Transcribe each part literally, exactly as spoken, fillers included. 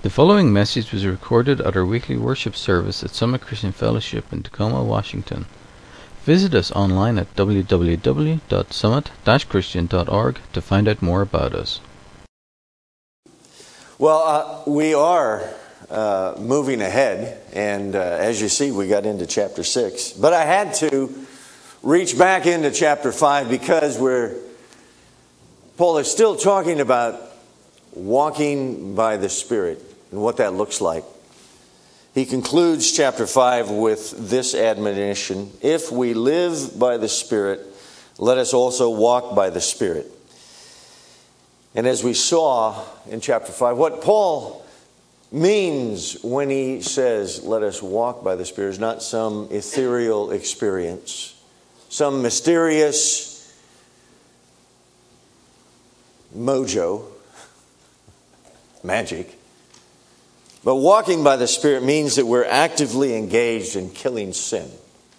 The following message was recorded at our weekly worship service at Summit Christian Fellowship in Tacoma, Washington. Visit us online at w w w dot summit dash christian dot org to find out more about us. Well, uh, we are uh, moving ahead, and uh, as you see, we got into chapter six. But I had to reach back into chapter five because we're Paul is still talking about walking by the Spirit and what that looks like. He concludes chapter five with this admonition: if we live by the Spirit, let us also walk by the Spirit. And as we saw in chapter five, what Paul means when he says, let us walk by the Spirit, is not some ethereal experience, some mysterious mojo, magic. But walking by the Spirit means that we're actively engaged in killing sin.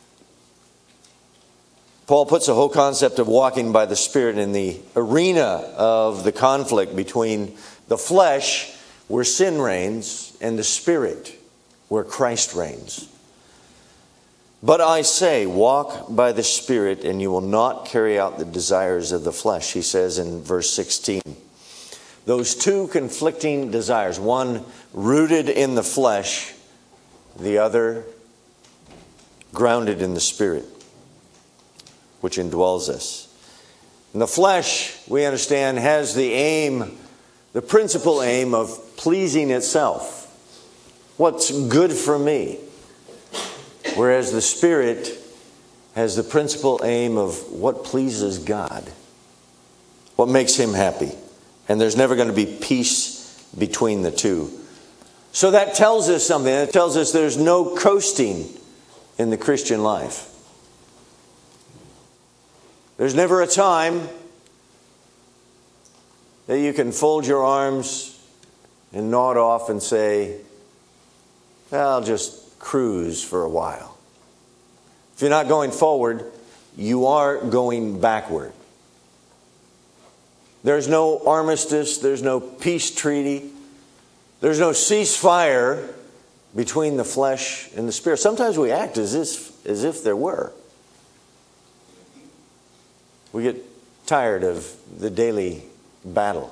Paul puts the whole concept of walking by the Spirit in the arena of the conflict between the flesh, where sin reigns, and the Spirit, where Christ reigns. But I say, walk by the Spirit, and you will not carry out the desires of the flesh, he says in verse sixteen. Those two conflicting desires, one rooted in the flesh, the other grounded in the Spirit, which indwells us. And the flesh, we understand, has the aim, the principal aim of pleasing itself. What's good for me? Whereas the Spirit has the principal aim of what pleases God, what makes Him happy. And there's never going to be peace between the two. So that tells us something. It tells us there's no coasting in the Christian life. There's never a time that you can fold your arms and nod off and say, I'll just cruise for a while. If you're not going forward, you are going backward. There's no armistice, there's no peace treaty, there's no ceasefire between the flesh and the Spirit. Sometimes we act as if, as if there were. We get tired of the daily battle.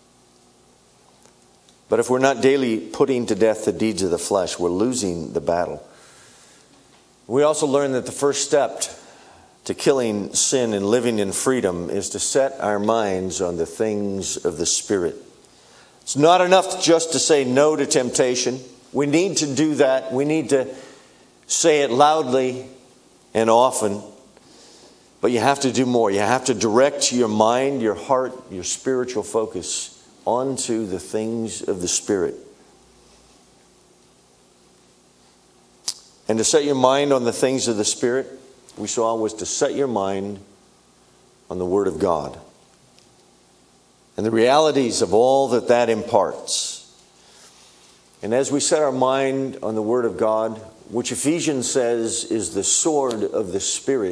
But if we're not daily putting to death the deeds of the flesh, we're losing the battle. We also learn that the first step to killing sin and living in freedom is to set our minds on the things of the Spirit. It's not enough just to say no to temptation. We need to do that. We need to say it loudly and often. But you have to do more. You have to direct your mind, your heart, your spiritual focus onto the things of the Spirit. And to set your mind on the things of the Spirit, we saw, was to set your mind on the Word of God and the realities of all that that imparts. And as we set our mind on the Word of God, which Ephesians says is the sword of the Spirit,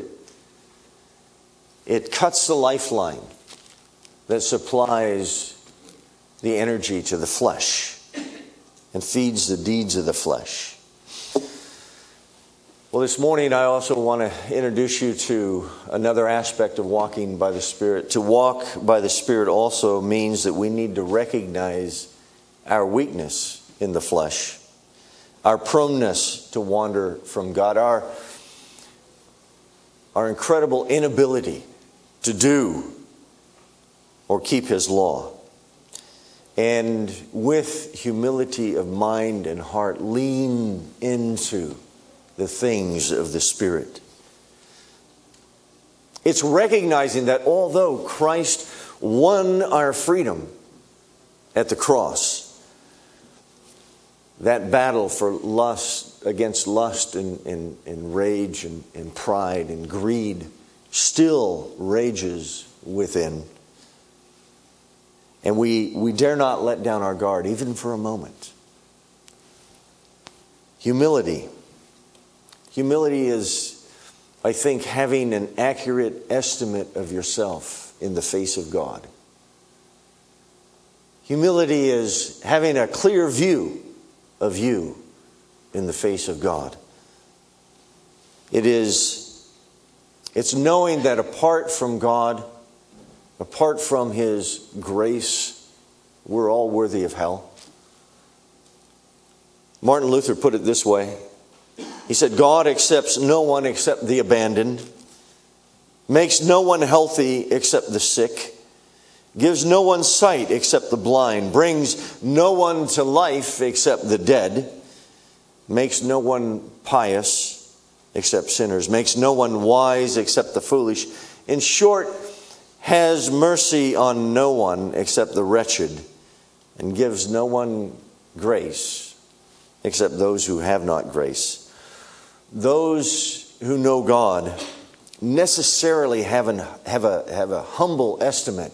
it cuts the lifeline that supplies the energy to the flesh and feeds the deeds of the flesh. Well, this morning I also want to introduce you to another aspect of walking by the Spirit. To walk by the Spirit also means that we need to recognize our weakness in the flesh, our proneness to wander from God, our, our incredible inability to do or keep His law. And with humility of mind and heart, lean into the things of the Spirit. It's recognizing that although Christ won our freedom at the cross, that battle for lust, against lust and, and, and rage and, and pride and greed still rages within. And we, we dare not let down our guard, even for a moment. Humility. Humility is, I think, having an accurate estimate of yourself in the face of God. Humility is having a clear view of you in the face of God. It is, it's knowing that apart from God, apart from His grace, we're all worthy of hell. Martin Luther put it this way. He said, God accepts no one except the abandoned, makes no one healthy except the sick, gives no one sight except the blind, brings no one to life except the dead, makes no one pious except sinners, makes no one wise except the foolish. In short, has mercy on no one except the wretched, and gives no one grace except those who have not grace. Those who know God necessarily have, an, have, a, have a humble estimate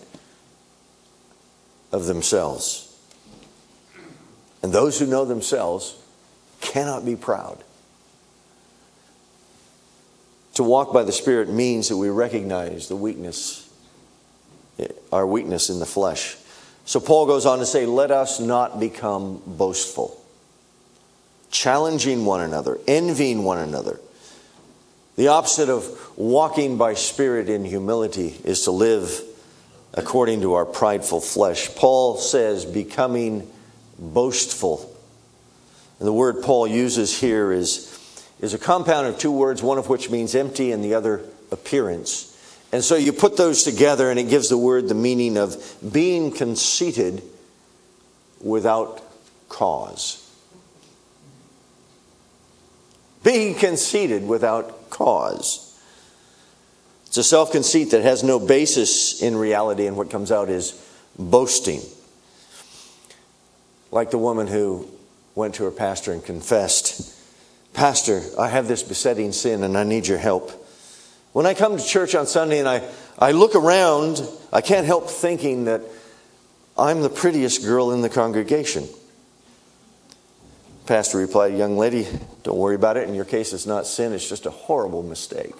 of themselves. And those who know themselves cannot be proud. To walk by the Spirit means that we recognize the weakness, our weakness in the flesh. So Paul goes on to say, let us not become boastful, challenging one another, envying one another. The opposite of walking by Spirit in humility is to live according to our prideful flesh. Paul says becoming boastful. And the word Paul uses here is, is a compound of two words, one of which means empty and the other appearance. And so you put those together and it gives the word the meaning of being conceited without cause. Being conceited without cause. It's a self-conceit that has no basis in reality, and what comes out is boasting. Like the woman who went to her pastor and confessed, Pastor, I have this besetting sin and I need your help. When I come to church on Sunday and I, I look around, I can't help thinking that I'm the prettiest girl in the congregation. Pastor replied, young lady, don't worry about it. In your case, it's not sin. It's just a horrible mistake.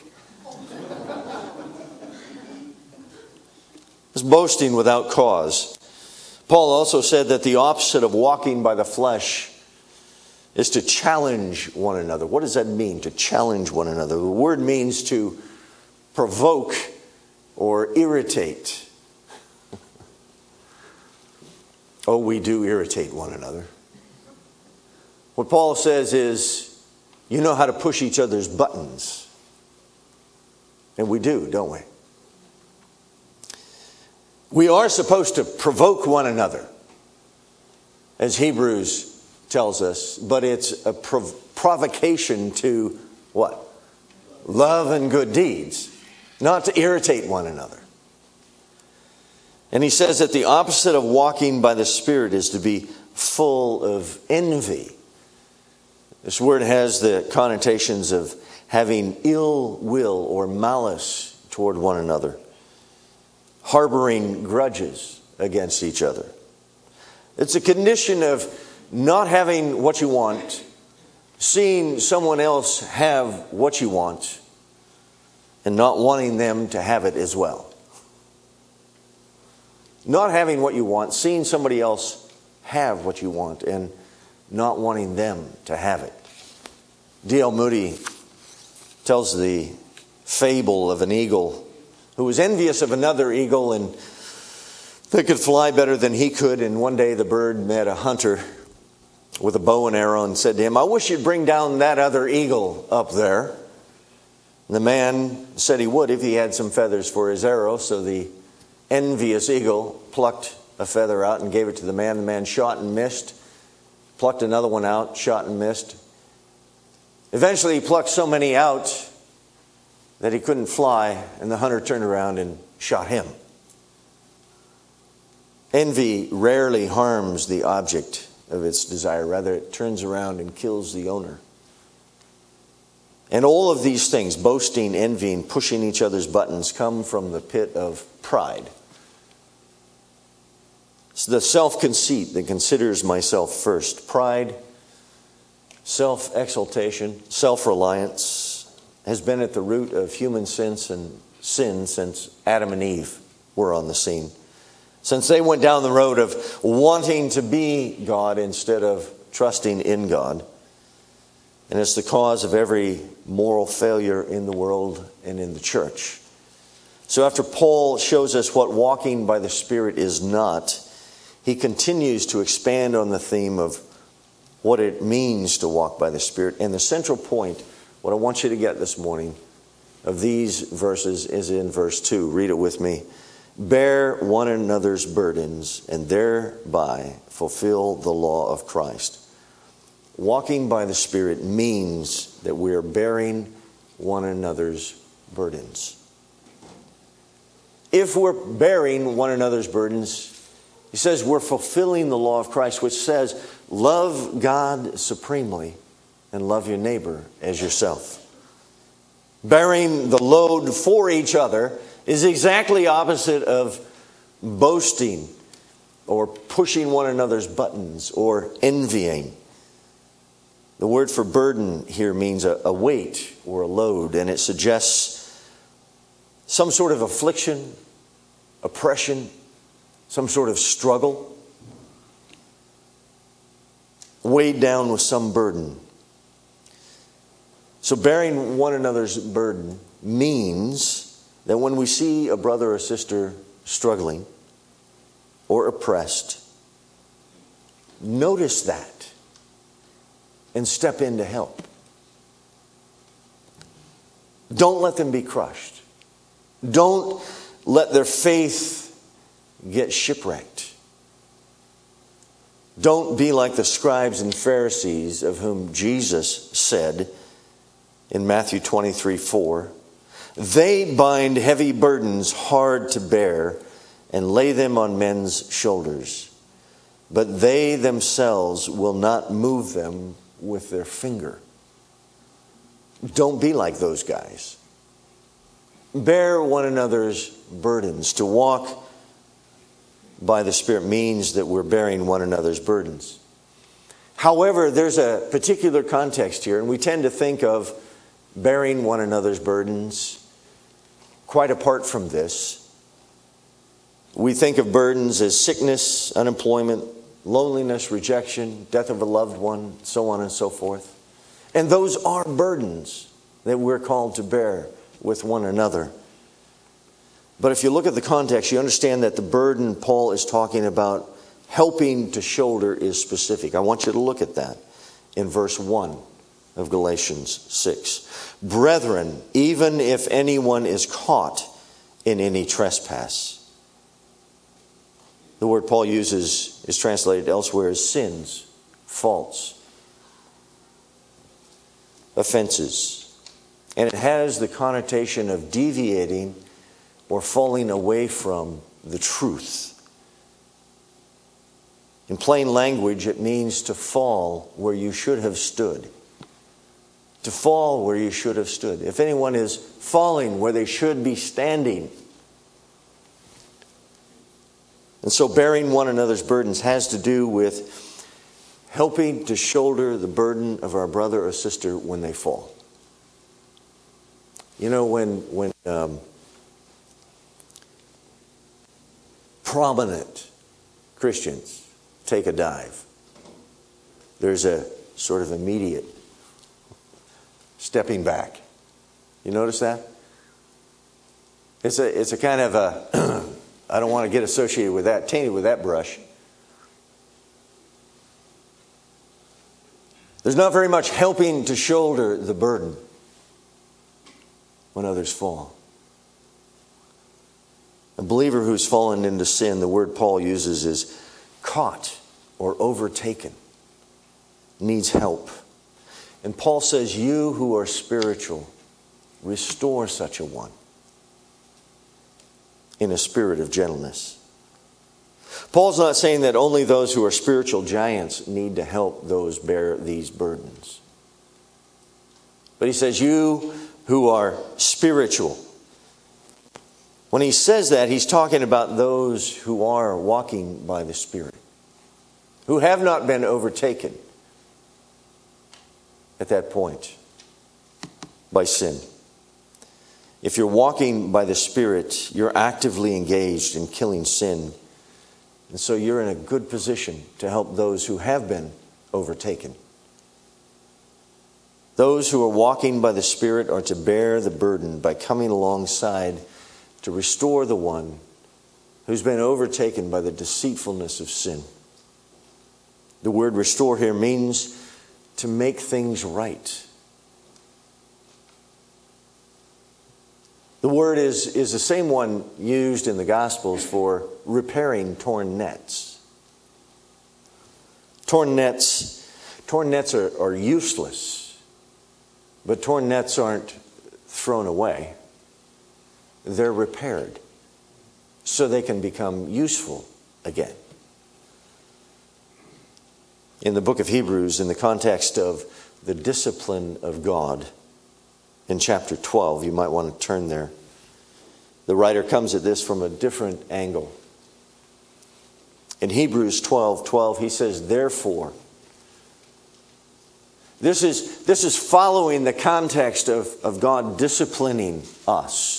It's boasting without cause. Paul also said that the opposite of walking by the flesh is to challenge one another. What does that mean, to challenge one another? The word means to provoke or irritate. Oh, we do irritate one another. What Paul says is, you know how to push each other's buttons. And we do, don't we? We are supposed to provoke one another, as Hebrews tells us, but it's a prov- provocation to what? Love and good deeds, not to irritate one another. And he says that the opposite of walking by the Spirit is to be full of envy. This word has the connotations of having ill will or malice toward one another, harboring grudges against each other. It's a condition of not having what you want, seeing someone else have what you want, and not wanting them to have it as well. Not having what you want, seeing somebody else have what you want, and not wanting them to have it. D L Moody tells the fable of an eagle who was envious of another eagle and they could fly better than he could. And one day the bird met a hunter with a bow and arrow and said to him, I wish you'd bring down that other eagle up there. And the man said he would if he had some feathers for his arrow. So the envious eagle plucked a feather out and gave it to the man. The man shot and missed, plucked another one out, shot and missed. Eventually he plucked so many out that he couldn't fly, and the hunter turned around and shot him. Envy rarely harms the object of its desire. Rather, it turns around and kills the owner. And all of these things, boasting, envying, pushing each other's buttons, come from the pit of pride. It's the self-conceit that considers myself first. Pride, self-exaltation, self-reliance has been at the root of human sin and sin since Adam and Eve were on the scene. Since they went down the road of wanting to be God instead of trusting in God. And it's the cause of every moral failure in the world and in the church. So after Paul shows us what walking by the Spirit is not, he continues to expand on the theme of what it means to walk by the Spirit. And the central point, what I want you to get this morning of these verses is in verse two. Read it with me. Bear one another's burdens and thereby fulfill the law of Christ. Walking by the Spirit means that we are bearing one another's burdens. If we're bearing one another's burdens, he says we're fulfilling the law of Christ, which says, love God supremely and love your neighbor as yourself. Bearing the load for each other is exactly opposite of boasting or pushing one another's buttons or envying. The word for burden here means a, a weight or a load, and it suggests some sort of affliction, oppression, some sort of struggle, weighed down with some burden. So bearing one another's burden means that when we see a brother or sister struggling or oppressed, notice that and step in to help. Don't let them be crushed. Don't let their faith get shipwrecked. Don't be like the scribes and Pharisees of whom Jesus said in Matthew twenty-three four, they bind heavy burdens hard to bear and lay them on men's shoulders, but they themselves will not move them with their finger. Don't be like those guys. Bear one another's burdens. To walk by the Spirit means that we're bearing one another's burdens. However, there's a particular context here, and we tend to think of bearing one another's burdens quite apart from this. We think of burdens as sickness, unemployment, loneliness, rejection, death of a loved one, so on and so forth. And those are burdens that we're called to bear with one another. But if you look at the context, you understand that the burden Paul is talking about helping to shoulder is specific. I want you to look at that in verse one of Galatians six. Brethren, even if anyone is caught in any trespass. The word Paul uses is translated elsewhere as sins, faults, offenses. And it has the connotation of deviating or falling away from the truth. In plain language, it means to fall where you should have stood. To fall where you should have stood. If anyone is falling where they should be standing. And so bearing one another's burdens has to do with helping to shoulder the burden of our brother or sister when they fall. You know, when when um, prominent Christians take a dive, there's a sort of immediate stepping back. You notice that? It's a it's a kind of a I don't want to get associated with that, tainted with that brush. There's not very much helping to shoulder the burden when others fall. A believer who's fallen into sin, the word Paul uses is caught or overtaken, needs help. And Paul says, you who are spiritual, restore such a one in a spirit of gentleness. Paul's not saying that only those who are spiritual giants need to help those bear these burdens. But he says, you who are spiritual. When he says that, he's talking about those who are walking by the Spirit, who have not been overtaken at that point by sin. If you're walking by the Spirit, you're actively engaged in killing sin And so you're in a good position to help those who have been overtaken. Those who are walking by the Spirit are to bear the burden by coming alongside to restore the one who's been overtaken by the deceitfulness of sin. The word restore here means to make things right. The word is, is the same one used in the Gospels for repairing torn nets. Torn nets, torn nets are, are useless, but torn nets aren't thrown away. They're repaired so they can become useful again. In the book of Hebrews, in the context of the discipline of God, in chapter twelve, you might want to turn there. The writer comes at this from a different angle. In Hebrews twelve twelve, he says, therefore, this is, this is following the context of, of God disciplining us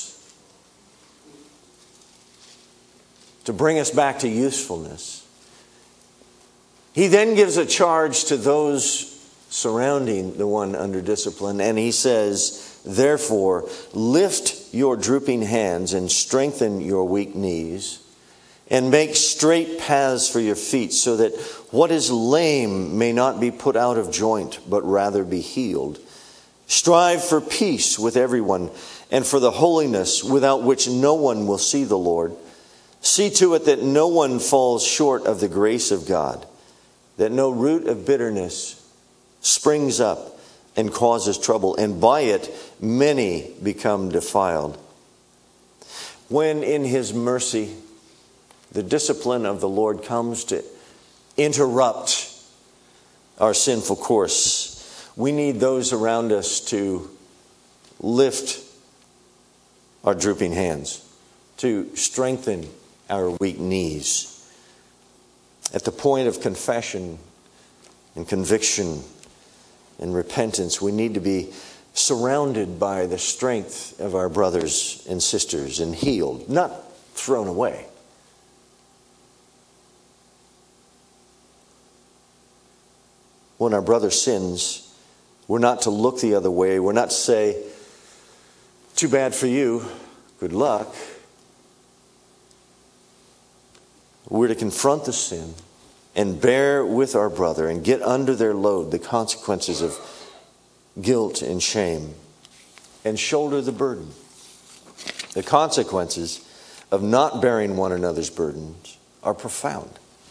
to bring us back to usefulness. He then gives a charge to those surrounding the one under discipline, and he says, therefore, lift your drooping hands and strengthen your weak knees, and make straight paths for your feet, so that what is lame may not be put out of joint, but rather be healed. Strive for peace with everyone, and for the holiness without which no one will see the Lord. See to it that no one falls short of the grace of God, that no root of bitterness springs up and causes trouble, and by it many become defiled. When in His mercy the discipline of the Lord comes to interrupt our sinful course, we need those around us to lift our drooping hands, to strengthen our weak knees. At the point of confession and conviction and repentance, we need to be surrounded by the strength of our brothers and sisters and healed, not thrown away. When our brother sins, we're not to look the other way. We're not to say, too bad for you, good luck. We're to confront the sin and bear with our brother and get under their load the consequences of guilt and shame and shoulder the burden. The consequences of not bearing one another's burdens are profound.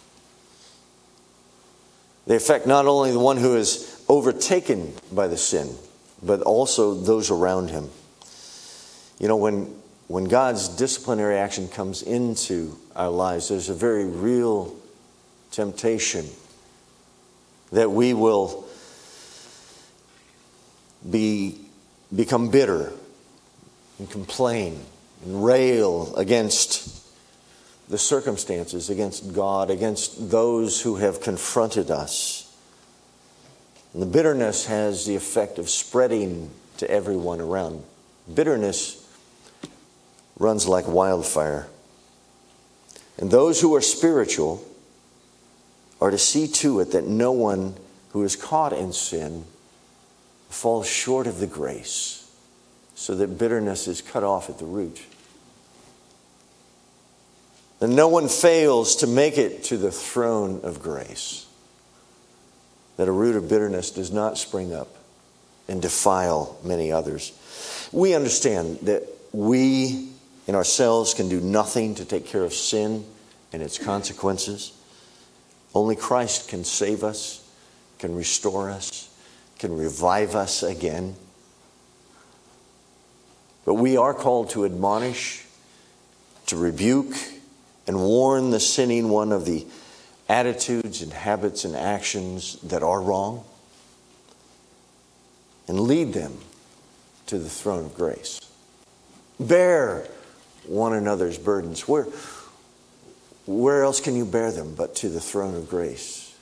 They affect not only the one who is overtaken by the sin, but also those around him. You know, when when God's disciplinary action comes into our lives, there's a very real temptation that we will be become bitter and complain and rail against the circumstances, against God, against those who have confronted us. And the bitterness has the effect of spreading to everyone around. Bitterness runs like wildfire. And those who are spiritual are to see to it that no one who is caught in sin falls short of the grace, so that bitterness is cut off at the root. And no one fails to make it to the throne of grace, that a root of bitterness does not spring up and defile many others. We understand that we in ourselves can do nothing to take care of sin and its consequences. Only Christ can save us, can restore us, can revive us again. But we are called to admonish, to rebuke, and warn the sinning one of the attitudes and habits and actions that are wrong, and lead them to the throne of grace. Bear one another's burdens. Where, where else can you bear them but to the throne of grace?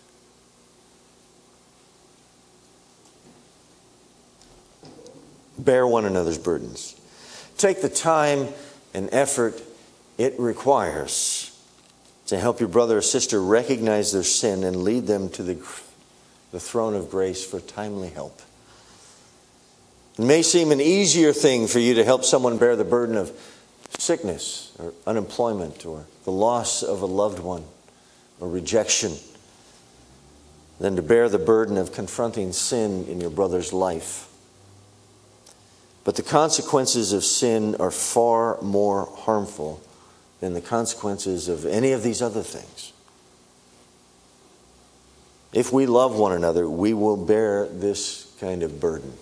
Bear one another's burdens. Take the time and effort it requires to help your brother or sister recognize their sin and lead them to the, the throne of grace for timely help. It may seem an easier thing for you to help someone bear the burden of sickness or unemployment or the loss of a loved one or rejection than to bear the burden of confronting sin in your brother's life. But the consequences of sin are far more harmful than the consequences of any of these other things. If we love one another, we will bear this kind of burden.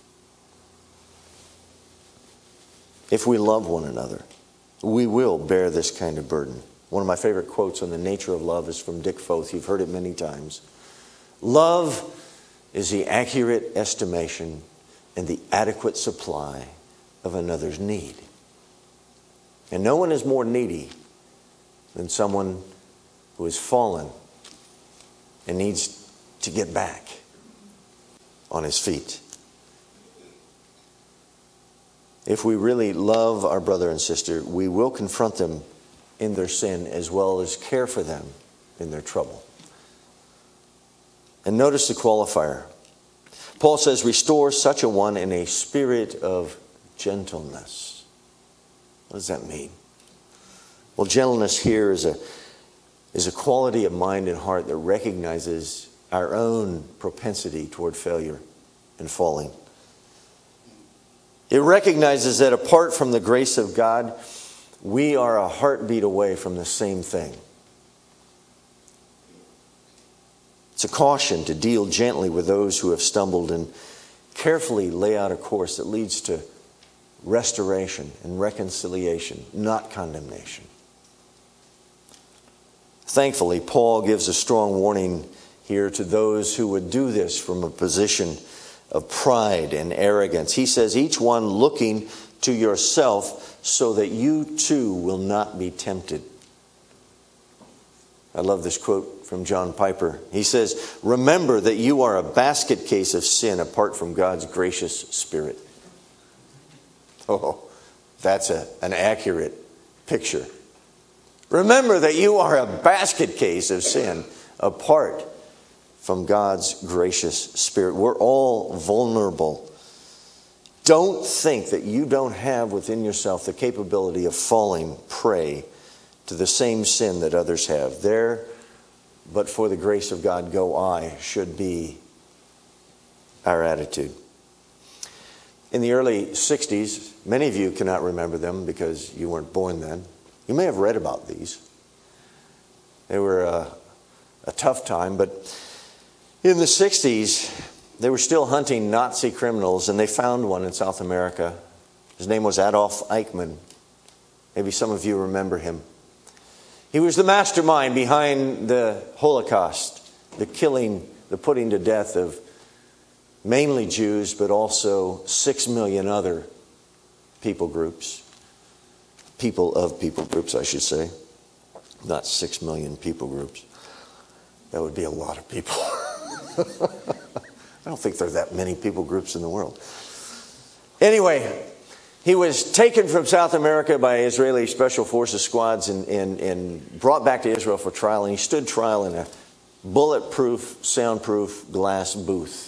If we love one another, we will bear this kind of burden. One of my favorite quotes on the nature of love is from Dick Foth. You've heard it many times. Love is the accurate estimation and the adequate supply of another's need. And no one is more needy than someone who has fallen and needs to get back on his feet. If we really love our brother and sister, we will confront them in their sin as well as care for them in their trouble. And notice the qualifier. Paul says, restore such a one in a spirit of gentleness. What does that mean? Well, gentleness here is a, is a quality of mind and heart that recognizes our own propensity toward failure and falling. It recognizes that apart from the grace of God, we are a heartbeat away from the same thing. It's a caution to deal gently with those who have stumbled and carefully lay out a course that leads to restoration and reconciliation, not condemnation. Thankfully, Paul gives a strong warning here to those who would do this from a position of pride and arrogance. He says, each one looking to yourself so that you too will not be tempted. I love this quote from John Piper. He says, remember that you are a basket case of sin apart from God's gracious Spirit. Oh, that's a, an accurate picture. Remember that you are a basket case of sin apart from God's gracious Spirit. We're all vulnerable. Don't think that you don't have within yourself the capability of falling prey to the same sin that others have. There, but for the grace of God, go I, should be our attitude. In the early sixties, many of you cannot remember them because you weren't born then. You may have read about these. They were a, a tough time, but in the sixties, they were still hunting Nazi criminals, and they found one in South America. His name was Adolf Eichmann. Maybe some of you remember him. He was the mastermind behind the Holocaust, the killing, the putting to death of mainly Jews, but also six million other people groups. People of people groups, I should say. Not six million people groups. That would be a lot of people. I don't think there are that many people groups in the world. Anyway, he was taken from South America by Israeli Special Forces squads and, and, and brought back to Israel for trial. And he stood trial in a bulletproof, soundproof glass booth.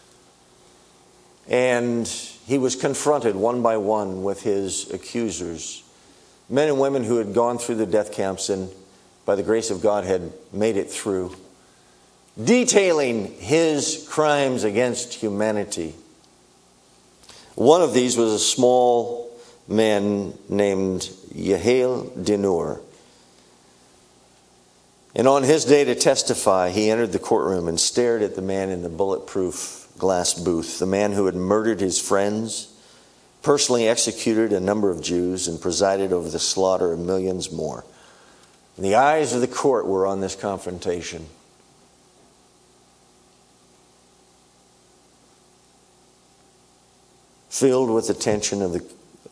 And he was confronted one by one with his accusers. Men and women who had gone through the death camps and by the grace of God had made it through. Detailing his crimes against humanity. One of these was a small man named Yehiel Dinur. And on his day to testify, he entered the courtroom and stared at the man in the bulletproof glass booth, the man who had murdered his friends, personally executed a number of Jews, and presided over the slaughter of millions more. And the eyes of the court were on this confrontation. Filled with the tension of the,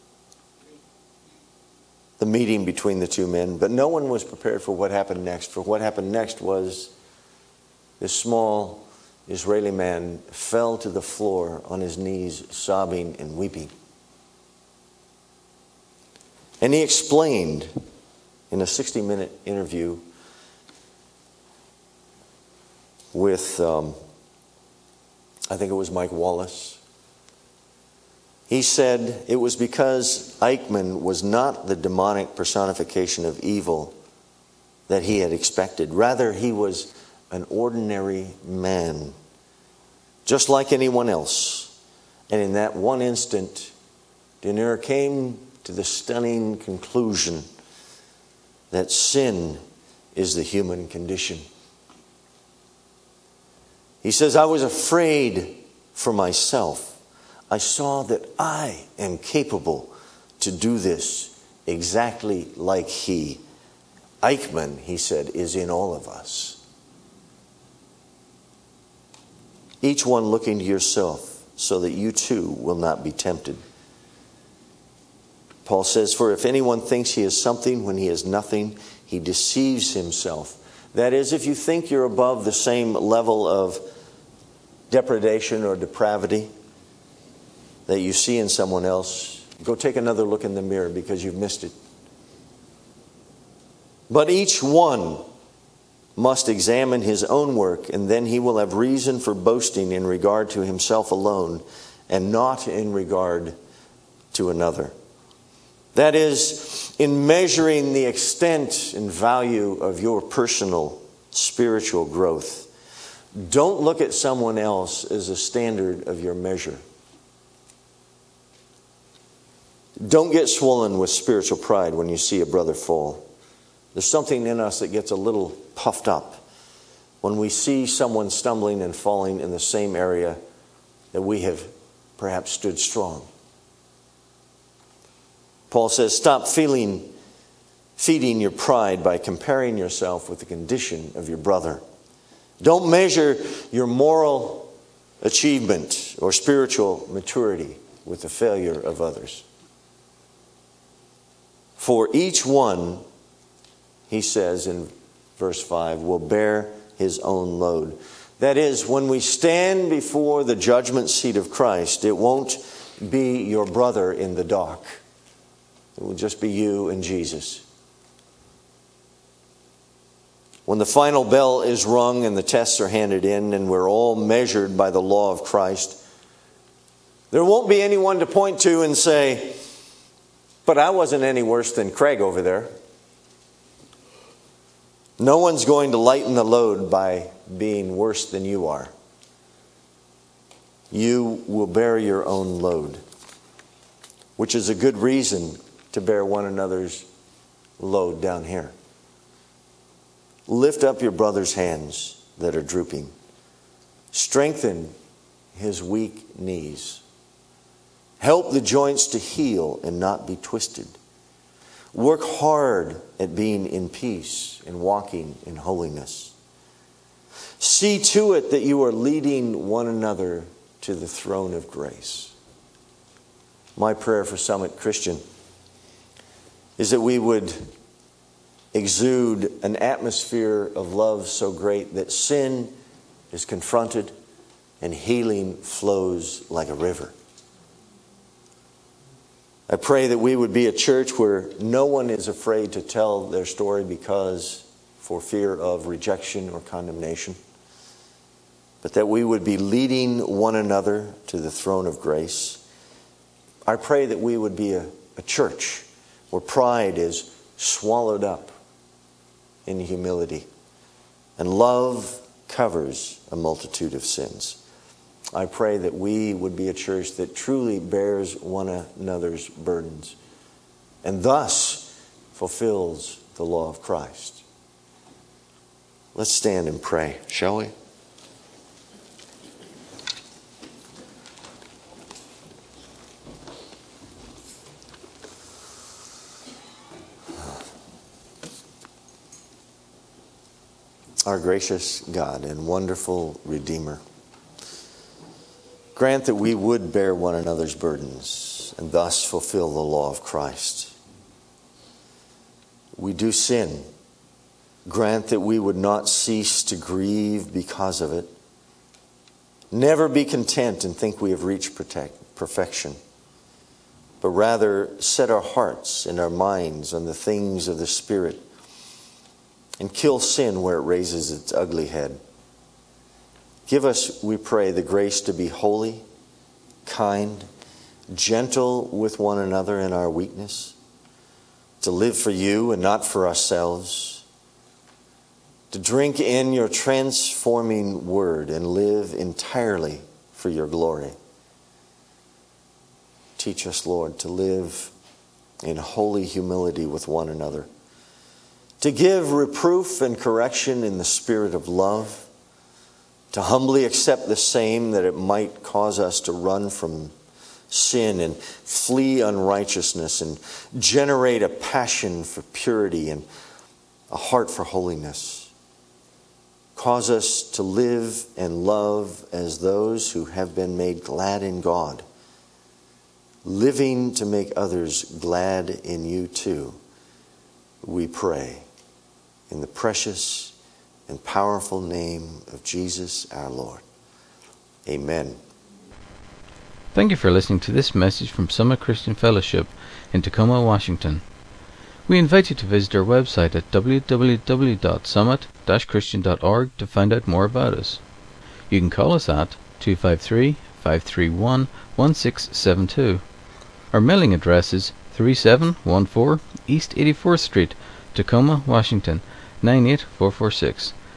the meeting between the two men. But no one was prepared for what happened next. For what happened next was this small Israeli man fell to the floor on his knees, sobbing and weeping. And he explained in a sixty-minute interview with, um, I think it was Mike Wallace. He said it was because Eichmann was not the demonic personification of evil that he had expected. Rather, he was an ordinary man, just like anyone else. And in that one instant, Diener came to the stunning conclusion that sin is the human condition. He says, I was afraid for myself. I saw that I am capable to do this exactly like he. Eichmann, he said, is in all of us. Each one looking to yourself so that you too will not be tempted. Paul says, for if anyone thinks he is something when he is nothing, he deceives himself. That is, if you think you're above the same level of depredation or depravity that you see in someone else, go take another look in the mirror because you've missed it. But each one must examine his own work, and then he will have reason for boasting in regard to himself alone and not in regard to another. That is, in measuring the extent and value of your personal spiritual growth, don't look at someone else as a standard of your measure. Don't get swollen with spiritual pride when you see a brother fall. There's something in us that gets a little puffed up when we see someone stumbling and falling in the same area that we have perhaps stood strong. Paul says, stop feeling, feeding your pride by comparing yourself with the condition of your brother. Don't measure your moral achievement or spiritual maturity with the failure of others. For each one, he says in verse five, will bear his own load. That is, when we stand before the judgment seat of Christ, it won't be your brother in the dock. It will just be you and Jesus. When the final bell is rung and the tests are handed in and we're all measured by the law of Christ, there won't be anyone to point to and say, but I wasn't any worse than Craig over there. No one's going to lighten the load by being worse than you are. You will bear your own load, which is a good reason to bear one another's load down here. Lift up your brother's hands that are drooping. Strengthen his weak knees. Help the joints to heal and not be twisted. Work hard at being in peace and walking in holiness. See to it that you are leading one another to the throne of grace. My prayer for Summit Christian is that we would exude an atmosphere of love so great that sin is confronted and healing flows like a river. I pray that we would be a church where no one is afraid to tell their story because for fear of rejection or condemnation, but that we would be leading one another to the throne of grace. I pray that we would be a, a church where pride is swallowed up in humility and love covers a multitude of sins. I pray that we would be a church that truly bears one another's burdens and thus fulfills the law of Christ. Let's stand and pray, shall we? Our gracious God and wonderful Redeemer, grant that we would bear one another's burdens and thus fulfill the law of Christ. We do sin. Grant that we would not cease to grieve because of it. Never be content and think we have reached protect, perfection, but rather set our hearts and our minds on the things of the Spirit and kill sin where it raises its ugly head. Give us, we pray, the grace to be holy, kind, gentle with one another in our weakness, to live for you and not for ourselves, to drink in your transforming word and live entirely for your glory. Teach us, Lord, to live in holy humility with one another, to give reproof and correction in the spirit of love, to humbly accept the same that it might cause us to run from sin and flee unrighteousness and generate a passion for purity and a heart for holiness. Cause us to live and love as those who have been made glad in God, living to make others glad in you too, we pray. In the precious and powerful name of Jesus our Lord. Amen. Thank you for listening to this message from Summit Christian Fellowship in Tacoma, Washington. We invite you to visit our website at w w w dot summit dash christian dot org to find out more about us. You can call us at two five three, five three one, one six seven two. Our mailing address is three seven one four East eighty-fourth Street, Tacoma, Washington, nine eight four four six.